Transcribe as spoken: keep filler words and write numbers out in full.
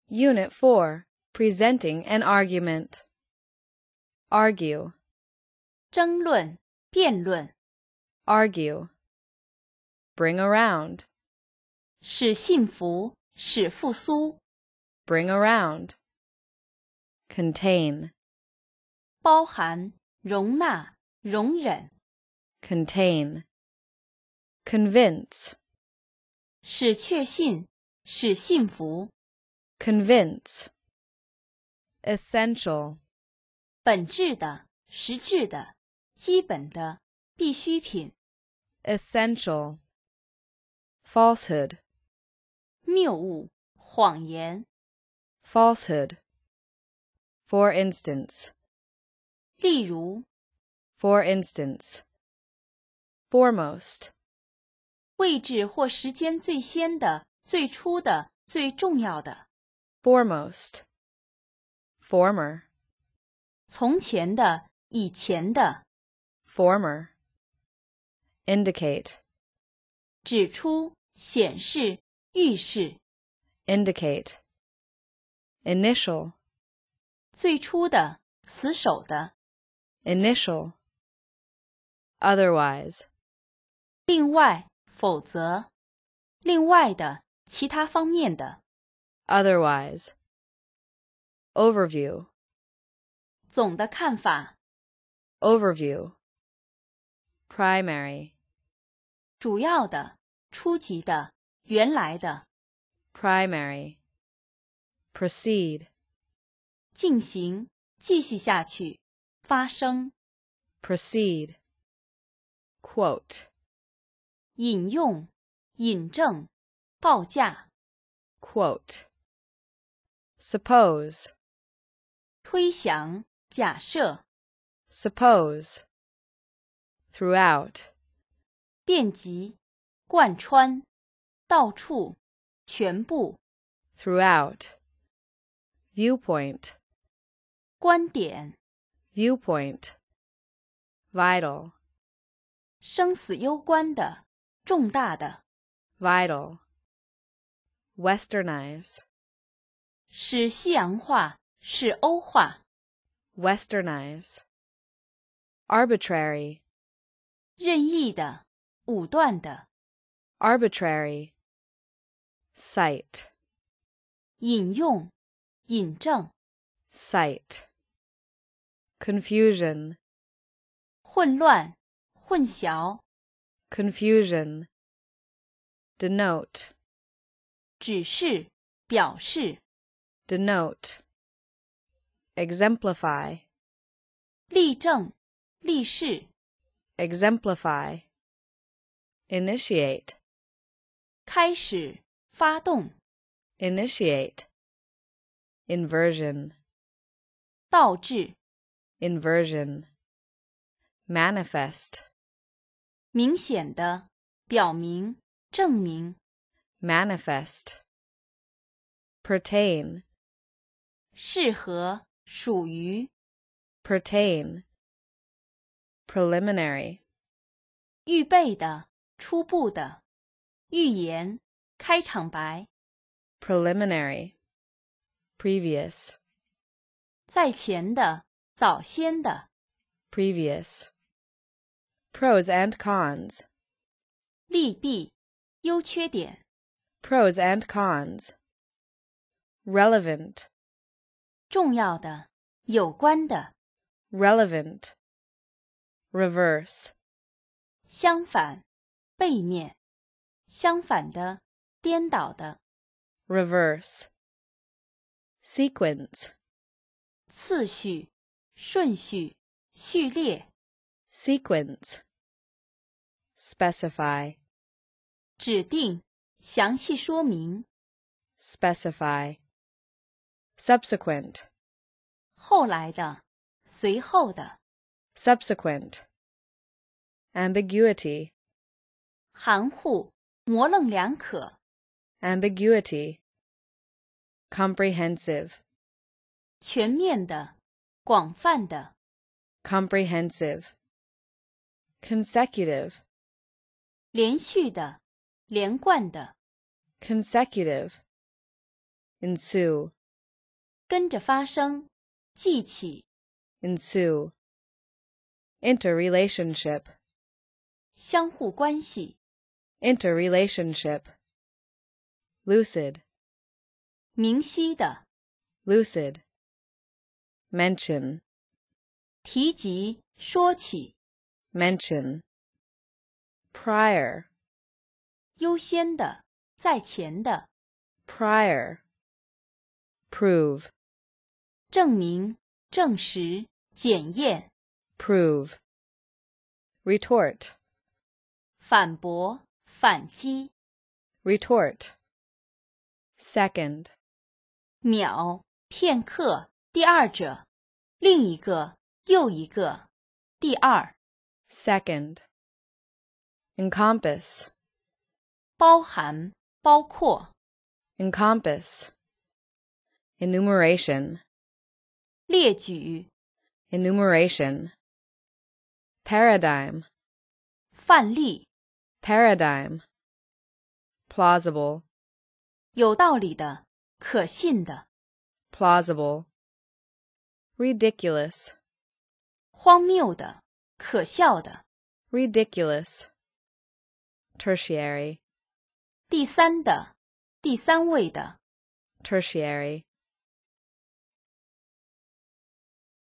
Unit four, Presenting an Argument. Argue. 争论、辩论。 Argue. Bring around. 使幸福，使复苏。 Bring around. Contain. 包含、容纳、容忍。 Contain. Convince. 使确信，使幸福。 Convince. Essential. 本质的、实质的、基本的、必需品。 Essential. Falsehood. 谬误、谎言。 Falsehood. For instance. 例如 For instance. Foremost. 位置或时间最先的、最初的、最重要的。 Foremost. Former. 从前的、以前的。 Former. Indicate. 指出、显示、预示。 Indicate. Initial. 最初的、此手的。 Initial. Otherwise. 另外、否则。另外的、其他方面的。 Otherwise. Overview. 总的看法。 Overview. Primary. 主要的、初级的、原来的。 Primary. Proceed. 进行、继续下去、发生。 Proceed. Quote. 引用、引证、报价。 Quote. Suppose. 推想、假设。 Suppose. Throughout. 遍及、贯穿、到处、全部。 Throughout. Viewpoint. 观点。 Viewpoint. Vital. 生死攸关的、重大的。 Vital. Westernize. 使西洋化，使欧化。 Westernize. Arbitrary. 任意的、武断的。 Arbitrary. Cite. 引用、引证。 Cite. Confusion. 混乱、混淆。 Confusion. Denote. 指示、表示。 Denote. Exemplify. 例证、例示。 Exemplify. Initiate. 开始、发动。 Initiate. Inversion. 倒置。 Inversion. Manifest. 明显的、表明、证明。 Manifest. Pertain. 适合、属于。 Pertain. Preliminary. 预备的、初步的。预言、开场白。 Preliminary. Previous. 在前的、早先的。 Previous. Pros and cons. 利弊、优缺点。 Pros and cons. Relevant. 重要的、有关的。 Relevant. Reverse. 相反、背面。相反的、颠倒的。 Reverse. Sequence. 次序、顺序、序列。 Sequence. Specify. 指定、详细说明。 Specify. Subsequent. 后来的、随后的。 Subsequent. Ambiguity. 含糊、模棱两可。 Ambiguity. Comprehensive. 全面的、广泛的。 Comprehensive. Consecutive. 连续的、连贯的。 Consecutive. ensue, 跟着发生，记起， ensue, interrelationship, 相互关系， interrelationship, lucid, 明晰的， lucid, mention, 提及，说起， mention, prior, 优先的，在前的， prior, prove, 证明，证实，检验， prove, retort, 反驳，反击， retort, second, 秒，片刻，第二者，另一个，又一个，第二， second, encompass, 包含，包括， encompass, enumeration, 列举， enumeration, paradigm, 范例， paradigm, plausible, 有道理的，可信的， plausible, ridiculous, 荒谬的，可笑的， ridiculous, tertiary, 第三的，第三位的， tertiary,